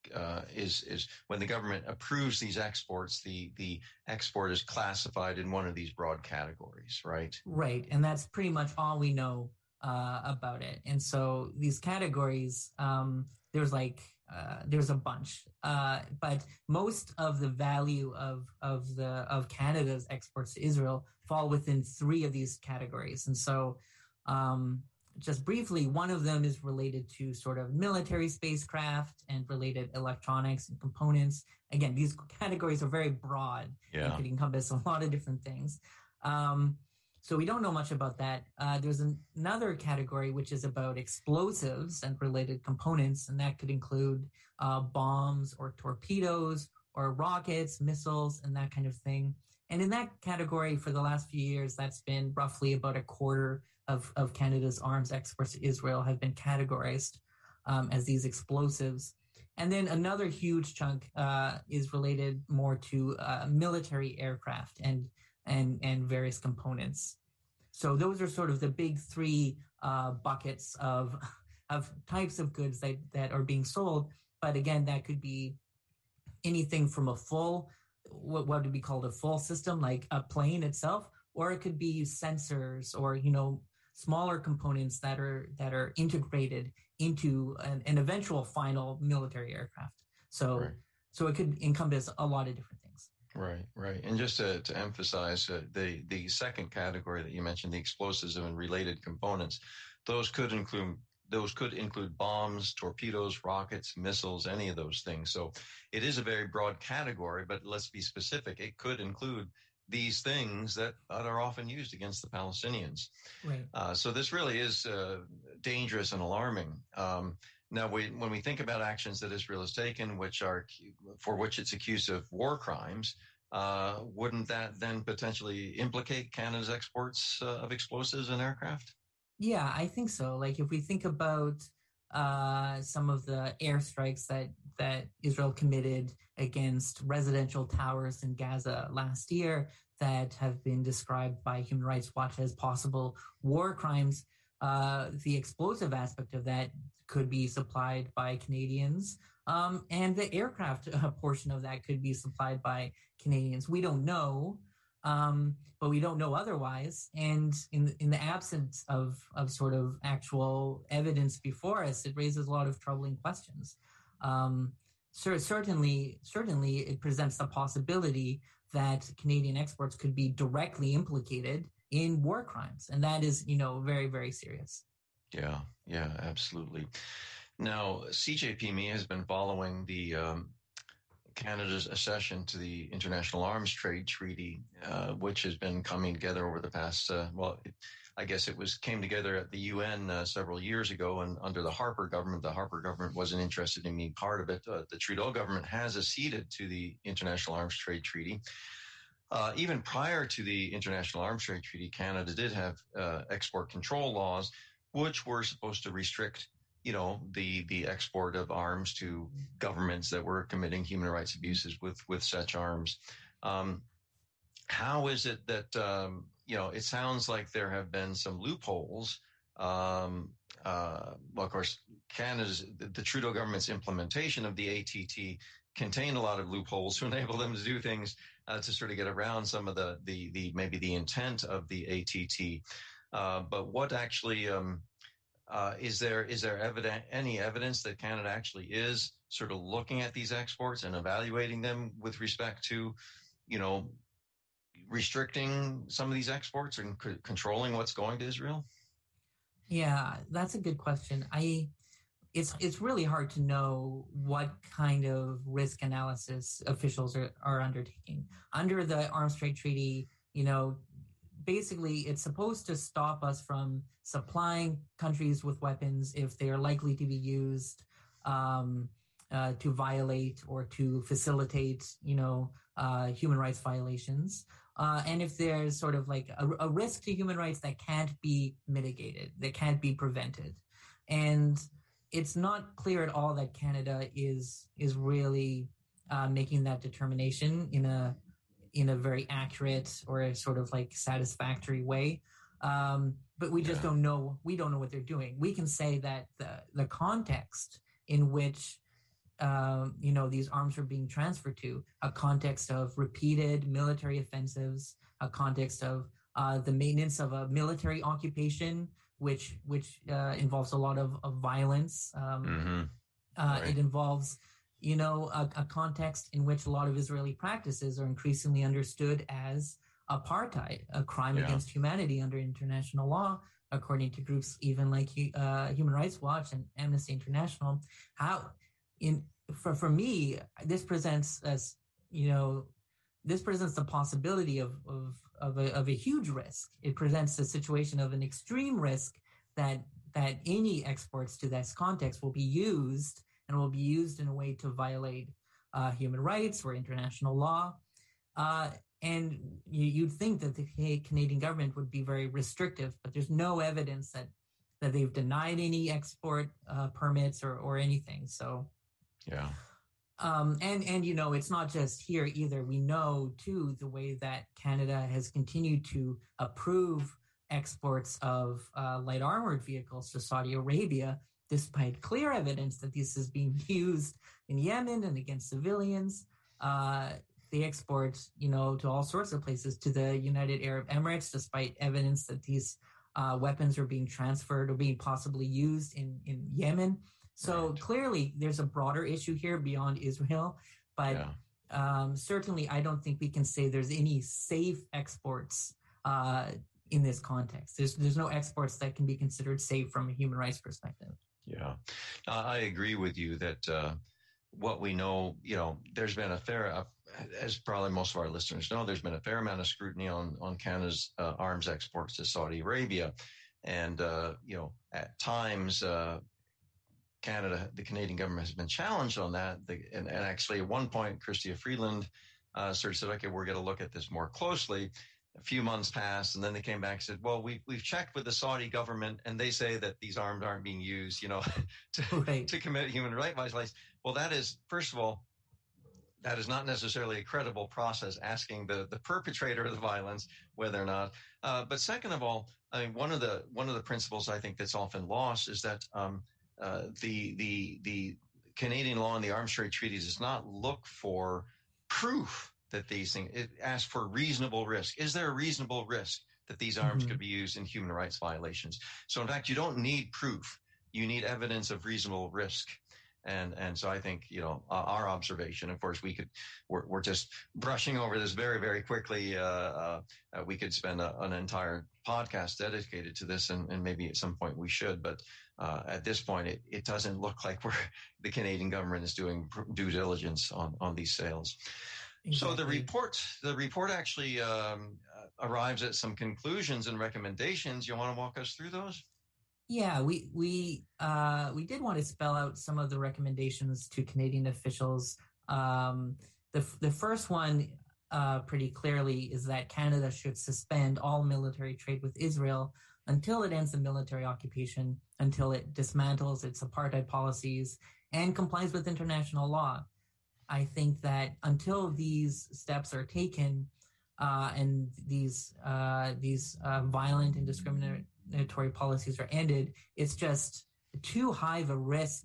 uh, is is when the government approves these exports, the the export is classified in one of these broad categories, right? Right, and that's pretty much all we know uh, about it. And so these categories, um, there's like uh, there's a bunch, uh, but most of the value of of the of Canada's exports to Israel fall within three of these categories. And so, um, just briefly, one of them is related to sort of military spacecraft and related electronics and components. Again, these categories are very broad yeah. and could encompass a lot of different things. Um, So we don't know much about that. Uh, there's an, another category which is about explosives and related components, and that could include uh, bombs or torpedoes or rockets, missiles, and that kind of thing. And in that category, for the last few years, that's been roughly about a quarter of, of Canada's arms exports to Israel have been categorized um, as these explosives. And then another huge chunk uh, is related more to uh, military aircraft and and and various components. So those are sort of the big three uh, buckets of of types of goods that, that are being sold. But again, that could be anything from a full, what, what would be called a full system, like a plane itself, or it could be sensors or, you know, smaller components that are that are integrated into an, an eventual final military aircraft. So right. so it could encompass a lot of different things. Right, right. And just to, to emphasize, uh, the, the second category that you mentioned, the explosives and related components, those could include those could include bombs, torpedoes, rockets, missiles, any of those things. So it is a very broad category, but let's be specific. It could include these things that, that are often used against the Palestinians. Right. Uh, so this really is uh, dangerous and alarming. Um, Now, we, when we think about actions that Israel has taken, which are for which it's accused of war crimes, uh, wouldn't that then potentially implicate Canada's exports uh, of explosives and aircraft? Yeah, I think so. Like if we think about uh, some of the airstrikes that that Israel committed against residential towers in Gaza last year that have been described by Human Rights Watch as possible war crimes, uh, the explosive aspect of that could be supplied by Canadians, um, and the aircraft uh, portion of that could be supplied by Canadians. We don't know, um, but we don't know otherwise. And in in the absence of of sort of actual evidence before us, it raises a lot of troubling questions. Um, so certainly, certainly, it presents the possibility that Canadian exports could be directly implicated in war crimes, and that is, you know, very, very serious. Yeah, yeah, absolutely. Now, C J P M E has been following the um, Canada's accession to the International Arms Trade Treaty, uh, which has been coming together over the past, uh, well, it, I guess it was came together at the U N uh, several years ago, and under the Harper government, the Harper government wasn't interested in being part of it. Uh, the Trudeau government has acceded to the International Arms Trade Treaty. Uh, even prior to the International Arms Trade Treaty, Canada did have uh, export control laws, which were supposed to restrict, you know, the the export of arms to governments that were committing human rights abuses with with such arms. Um, how is it that, um, you know, it sounds like there have been some loopholes. Um, uh, well, of course, Canada's, the, the Trudeau government's implementation of the A T T contained a lot of loopholes to enable them to do things uh, to sort of get around some of the, the, the maybe the intent of the A T T. Uh, but what actually um, uh, is there? Is there evident any evidence that Canada actually is sort of looking at these exports and evaluating them with respect to, you know, restricting some of these exports and c- controlling what's going to Israel? Yeah, that's a good question. I, it's it's really hard to know what kind of risk analysis officials are, are undertaking under the Arms Trade Treaty. You know, basically, it's supposed to stop us from supplying countries with weapons if they are likely to be used um, uh, to violate or to facilitate, you know, uh, human rights violations. Uh, and if there's sort of like a, a risk to human rights that can't be mitigated, that can't be prevented. And it's not clear at all that Canada is is really uh, making that determination in a in a very accurate or a sort of like satisfactory way. Um, but we just yeah. don't know. We don't know what they're doing. We can say that the the context in which um, you know, these arms are being transferred to, a context of repeated military offensives, a context of uh, the maintenance of a military occupation, which which uh, involves a lot of, of violence. Um, mm-hmm. uh, right. It involves, you know, a, a context in which a lot of Israeli practices are increasingly understood as apartheid, a crime Yeah. against humanity under international law, according to groups even like uh, Human Rights Watch and Amnesty International. How, in for for me, this presents as, you know, this presents the possibility of of of a, of a huge risk. It presents a situation of an extreme risk that that any exports to this context will be used and will be used in a way to violate uh, human rights or international law. Uh, and you, you'd think that the Canadian government would be very restrictive, but there's no evidence that that they've denied any export uh, permits or or anything. So, yeah. Um, and, and, you know, it's not just here either. We know, too, the way that Canada has continued to approve exports of uh, light armored vehicles to Saudi Arabia, despite clear evidence that this is being used in Yemen and against civilians. Uh, they export, you know, to all sorts of places, to the United Arab Emirates, despite evidence that these uh, weapons are being transferred or being possibly used in, in Yemen. So Right. clearly there's a broader issue here beyond Israel, but Yeah. um, certainly I don't think we can say there's any safe exports uh, in this context. There's there's no exports that can be considered safe from a human rights perspective. Yeah, I agree with you that uh, what we know, you know, there's been a fair, uh, as probably most of our listeners know, there's been a fair amount of scrutiny on on Canada's uh, arms exports to Saudi Arabia, and uh, you know, at times. Uh, Canada, the Canadian government has been challenged on that. The, and, and actually at one point, Chrystia Freeland uh, sort of said, okay, we're going to look at this more closely. A few months passed, and then they came back and said, well, we, we've checked with the Saudi government, and they say that these arms aren't being used, you know, to, Right. to commit human rights violations. Well, that is, first of all, that is not necessarily a credible process, asking the, the perpetrator of the violence whether or not. Uh, but second of all, I mean, one of the one of the principles I think that's often lost is that um, Uh, the the the Canadian law and the arms trade treaty does not look for proof that these things. It asks for reasonable risk. Is there a reasonable risk that these arms Mm-hmm. could be used in human rights violations? So in fact, you don't need proof. You need evidence of reasonable risk. And and so I think, you know, uh, our observation, of course, we could, we're, we're just brushing over this very, very quickly. Uh, uh, uh, we could spend a, an entire podcast dedicated to this, and, and maybe at some point we should. But uh, at this point, it, it doesn't look like we're, the Canadian government is doing due diligence on, on these sales. Exactly. So the report, the report actually um, uh, arrives at some conclusions and recommendations. You want to walk us through those? Yeah, we we uh, we did want to spell out some of the recommendations to Canadian officials. Um, the the first one, uh, pretty clearly, is that Canada should suspend all military trade with Israel until it ends the military occupation, until it dismantles its apartheid policies and complies with international law. I think that until these steps are taken, uh, and these uh, these uh, violent and discriminatory Mandatory policies are ended, it's just too high of a risk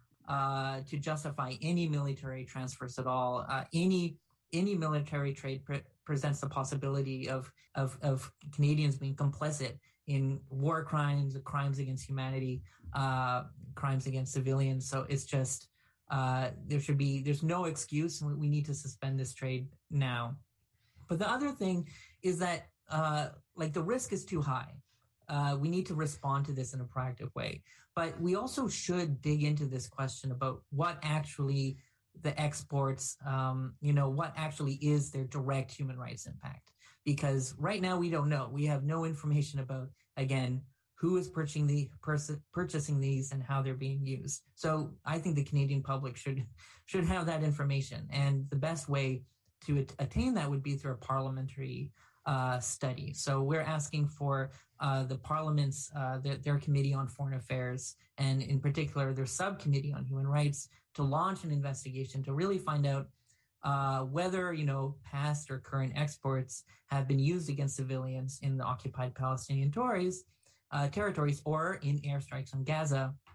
uh, to justify any military transfers at all. Uh, any any military trade pre- presents the possibility of, of of Canadians being complicit in war crimes, crimes against humanity, uh, crimes against civilians. So it's just uh, there should be there's no excuse, and we need to suspend this trade now. But the other thing is that uh, like the risk is too high. Uh, we need to respond to this in a proactive way. But we also should dig into this question about what actually the exports, um, you know, what actually is their direct human rights impact. Because right now we don't know. We have no information about, again, who is purchasing, the, pers- purchasing these and how they're being used. So I think the Canadian public should should have that information. And the best way to at- attain that would be through a parliamentary uh, study. So we're asking for Uh, the Parliament's, uh, their, their Committee on Foreign Affairs, and in particular their Subcommittee on Human Rights, to launch an investigation to really find out uh, whether, you know, past or current exports have been used against civilians in the occupied Palestinian territories, uh, territories or in airstrikes on Gaza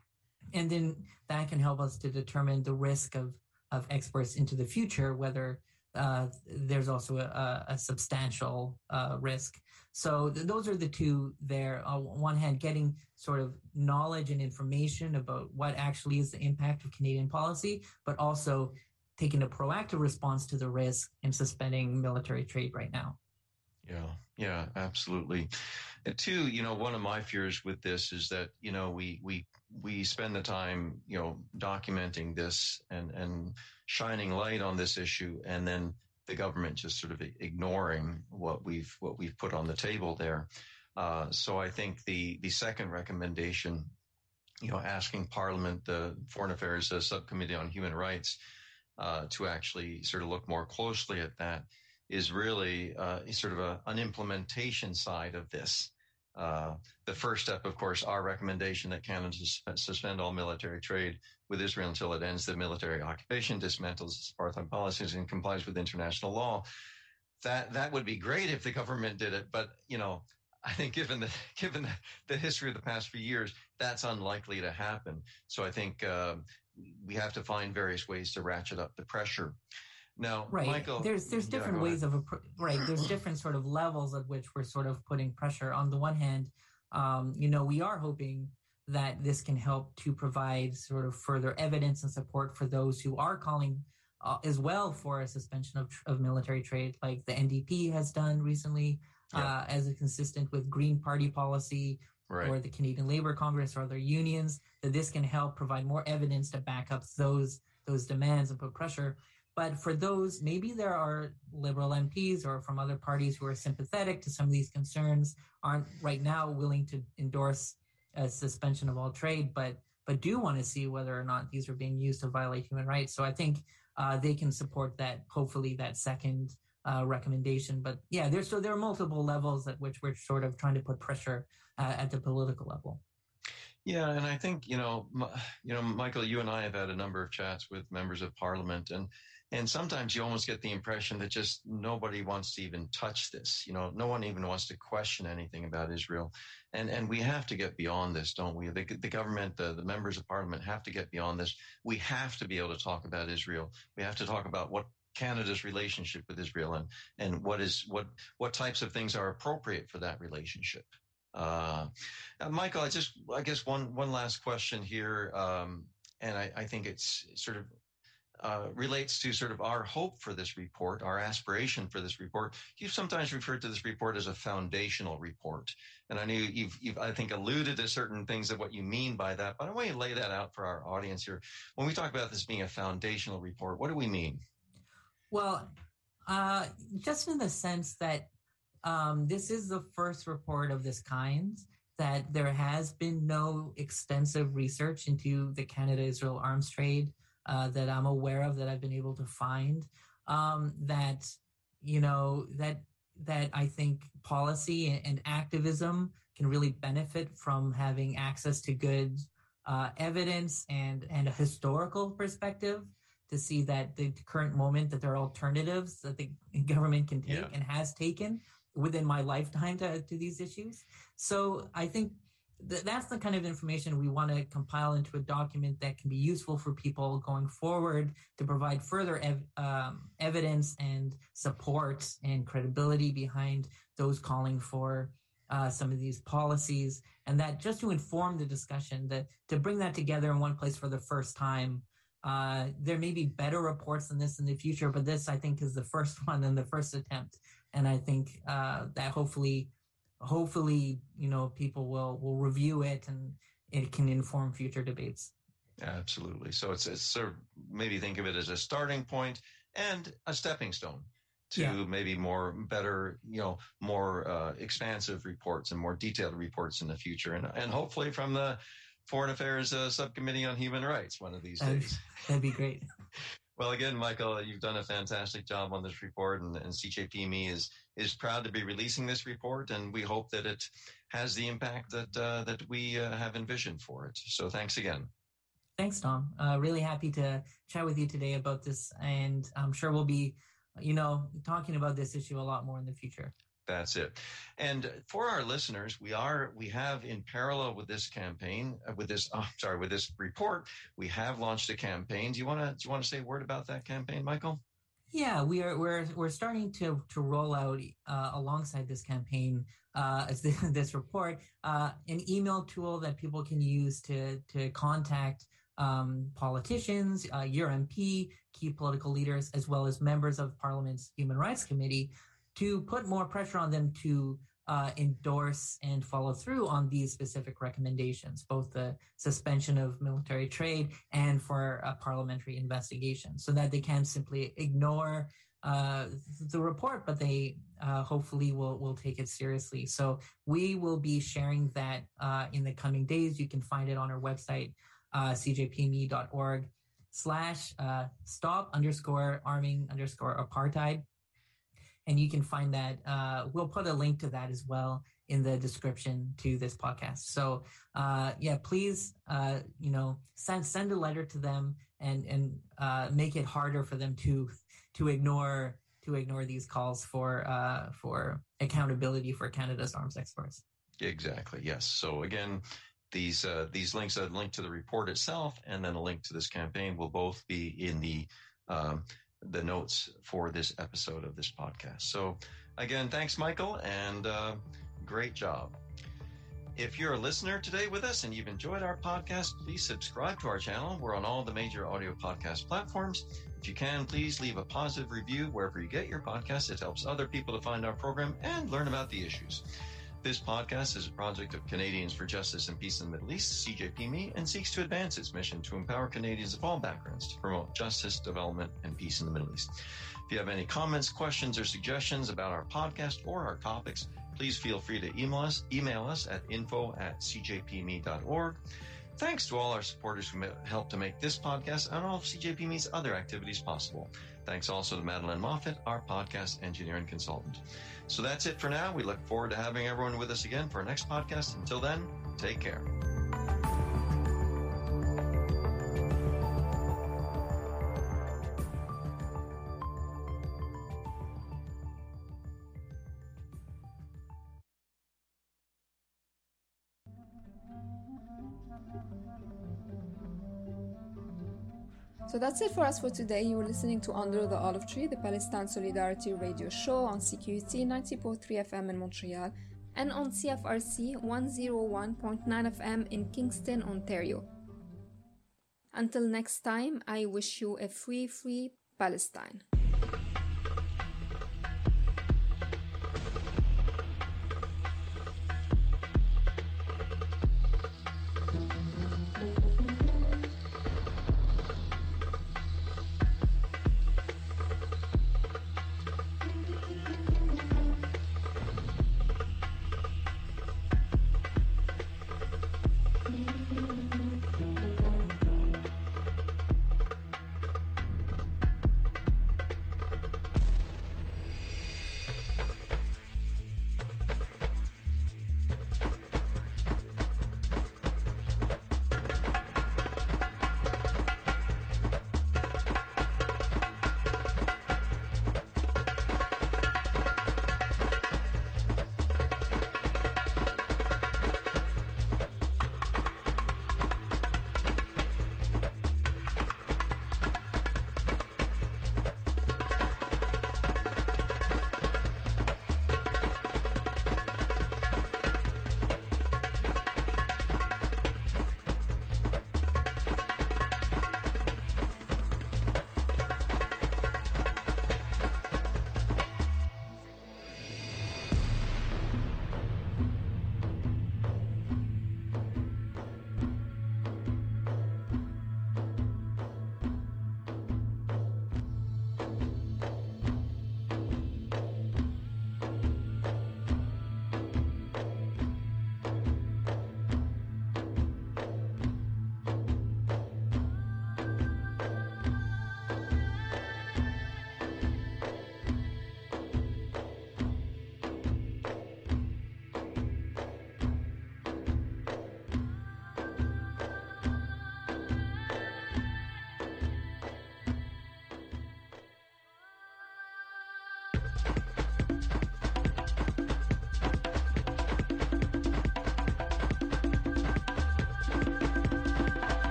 and then that can help us to determine the risk of, of exports into the future, whether uh, there's also a, a substantial uh, risk. So th- those are the two there. On one hand, getting sort of knowledge and information about what actually is the impact of Canadian policy, but also taking a proactive response to the risk and suspending military trade right now. Yeah, yeah, absolutely. And two, you know, one of my fears with this is that, you know, we we we spend the time, you know, documenting this and and shining light on this issue, and then the government just sort of ignoring what we've what we've put on the table there. Uh, so I think the the second recommendation, you know, asking Parliament, the Foreign Affairs uh, Subcommittee on Human Rights, uh, to actually sort of look more closely at that, is really uh, sort of a, an implementation side of this. Uh, the first step, of course, our recommendation that Canada suspend all military trade with Israel until it ends the military occupation, dismantles apartheid policies, and complies with international law. That that would be great if the government did it, but you know, I think given the given the, the history of the past few years, that's unlikely to happen. So I think uh, we have to find various ways to ratchet up the pressure. Now, right. Michael, there's there's different yeah, ways of right. There's different sort of levels at which we're sort of putting pressure. On the one hand, um, you know, we are hoping that this can help to provide sort of further evidence and support for those who are calling uh, as well for a suspension of, of military trade, like the N D P has done recently, yeah. uh, as a consistent with Green Party policy, right. or the Canadian Labour Congress or other unions. That this can help provide more evidence to back up those those demands and put pressure. But for those, maybe there are Liberal M Ps or from other parties who are sympathetic to some of these concerns, aren't right now willing to endorse a suspension of all trade, but but do want to see whether or not these are being used to violate human rights. So I think uh, they can support that, hopefully, that second uh, recommendation. But yeah, there's so there are multiple levels at which we're sort of trying to put pressure uh, at the political level. Yeah, and I think, you know, you know, Michael, you and I have had a number of chats with members of Parliament, and And sometimes you almost get the impression that just nobody wants to even touch this. You know, no one even wants to question anything about Israel. And and we have to get beyond this, don't we? The, the government, the, the members of Parliament have to get beyond this. We have to be able to talk about Israel. We have to talk about what Canada's relationship with Israel and, and what is what what types of things are appropriate for that relationship. Uh, uh, Michael, I just I guess one one last question here, um, and I, I think it's sort of Uh, relates to sort of our hope for this report, our aspiration for this report. You've sometimes referred to this report as a foundational report. And I know you've, you've, I think, alluded to certain things of what you mean by that, but I want you to lay that out for our audience here. When we talk about this being a foundational report, what do we mean? Well, uh, just in the sense that um, this is the first report of this kind, that there has been no extensive research into the Canada-Israel arms trade Uh, that I'm aware of, that I've been able to find, um, that, you know, that that I think policy and, and activism can really benefit from having access to good uh, evidence and, and a historical perspective to see that the current moment that there are alternatives that the government can take yeah. and has taken within my lifetime to, to these issues. So I think that's the kind of information we want to compile into a document that can be useful for people going forward to provide further ev- um, evidence and support and credibility behind those calling for uh, some of these policies, and that just to inform the discussion, that to bring that together in one place for the first time. Uh, there may be better reports than this in the future, but this, I think, is the first one and the first attempt. And I think uh, that hopefully Hopefully, you know, people will, will review it and it can inform future debates. Absolutely. So it's, it's sort of, maybe think of it as a starting point and a stepping stone to yeah. maybe more better, you know, more uh, expansive reports and more detailed reports in the future. And, and hopefully from the Foreign Affairs uh, Subcommittee on Human Rights one of these days. That'd be great. Well, again, Michael, you've done a fantastic job on this report, and, and C J P M E is is proud to be releasing this report, and we hope that it has the impact that uh, that we uh, have envisioned for it. So thanks again. Thanks, Tom. Uh, really happy to chat with you today about this, and I'm sure we'll be, you know, talking about this issue a lot more in the future. That's it. And for our listeners, we are, we have in parallel with this campaign, uh, with this, oh, sorry, with this report, we have launched a campaign. Do you want to, do you want to say a word about that campaign, Michael? Yeah, we are, we're, we're starting to, to roll out, uh, alongside this campaign, uh, this report, uh, an email tool that people can use to, to contact, um, politicians, uh, your M P, key political leaders, as well as members of Parliament's Human Rights Committee, to put more pressure on them to uh, endorse and follow through on these specific recommendations, both the suspension of military trade and for a parliamentary investigation, so that they can't simply ignore uh, the report, but they uh, hopefully will, will take it seriously. So we will be sharing that uh, in the coming days. You can find it on our website, uh, c j p m e dot org slash uh, stop underscore arming underscore apartheid. And you can find that, uh, we'll put a link to that as well in the description to this podcast. So, uh, yeah, please, uh, you know, send, send a letter to them and, and, uh, make it harder for them to, to ignore, to ignore these calls for, uh, for accountability for Canada's arms exports. Exactly. Yes. So again, these, uh, these links, a link to the report itself and then a link to this campaign will both be in the, um, the notes for this episode of this podcast. So again, thanks, Michael, and uh, great job. If you're a listener today with us and you've enjoyed our podcast, please subscribe to our channel. We're on all the major audio podcast platforms. If you can, please leave a positive review wherever you get your podcast. It helps other people to find our program and learn about the issues. This podcast is a project of Canadians for Justice and Peace in the Middle East, C J P M E, and seeks to advance its mission to empower Canadians of all backgrounds to promote justice, development, and peace in the Middle East. If you have any comments, questions, or suggestions about our podcast or our topics, please feel free to email us, email us at info at c j p m e dot org. Thanks to all our supporters who helped to make this podcast and all of C J P M E's other activities possible. Thanks also to Madeline Moffat, our podcast engineer and consultant. So that's it for now. We look forward to having everyone with us again for our next podcast. Until then, take care. So that's it for us for today. You were listening to Under the Olive Tree, the Palestine Solidarity radio show on C Q U T ninety point three F M in Montreal and on C F R C one oh one point nine F M in Kingston, Ontario. Until next time, I wish you a free, free Palestine.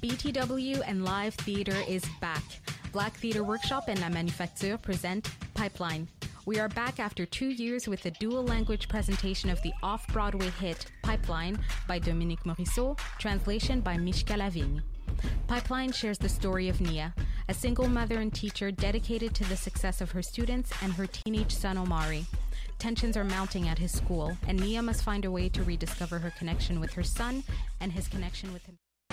B T W and live theater is back. Black Theater Workshop and La Manufacture present Pipeline. We are back after two years with a dual-language presentation of the off-Broadway hit Pipeline by Dominique Morisseau, translation by Mishka Lavigne. Pipeline shares the story of Nia, a single mother and teacher dedicated to the success of her students and her teenage son Omari. Tensions are mounting at his school, and Nia must find a way to rediscover her connection with her son and his connection with him.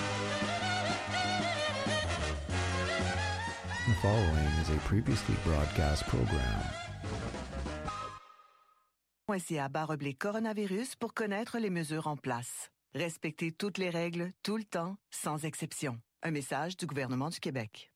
The following is a previously broadcast program. .ca barre oblique coronavirus pour connaître les mesures en place. Respectez toutes les règles, tout le temps, sans exception. Un message du gouvernement du Québec.